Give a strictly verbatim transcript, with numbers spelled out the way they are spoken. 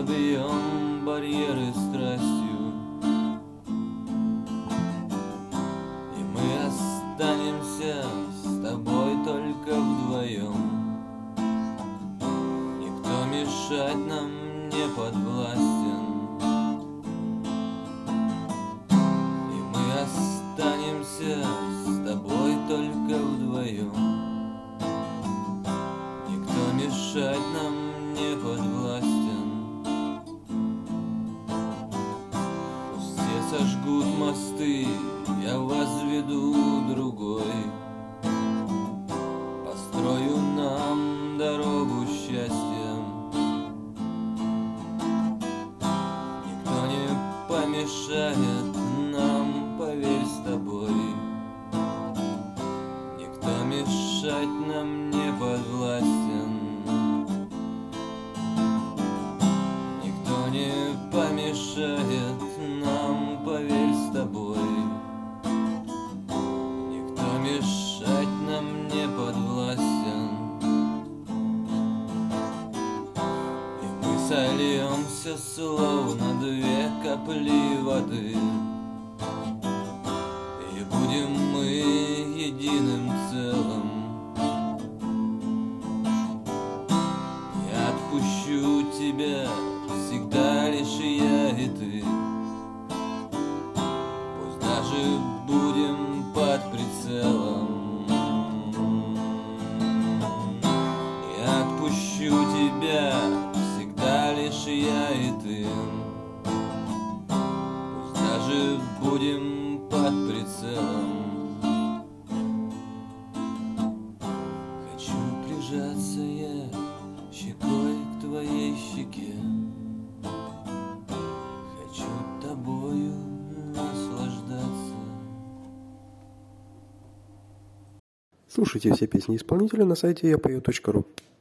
Пробьем барьеры страстью, и мы останемся с тобой только вдвоем. Никто мешать нам не подвластен, и мы останемся с тобой только вдвоем. Никто мешать нам не подвластен. Пусть все сожгут мосты, я возведу другой, построю нам дорогу счастья. Никто не помешает нам, поверь, с тобой. Никто мешать нам не подвластен. Никто не помешает нам, поверь, с тобой. Никто мешать нам не подвластен. И мы сольемся, словно две капли воды, и будем мы единым целым. Я отпущу тебя всегда лишь я и ты. Пусть даже будем под прицелом. Я отпущу тебя всегда лишь я и ты. Пусть даже будем под прицелом. Хочу прижаться я щекой к твоей щеке. Хочу тобою наслаждаться. Слушайте все песни исполнителя на сайте я пою точка ру.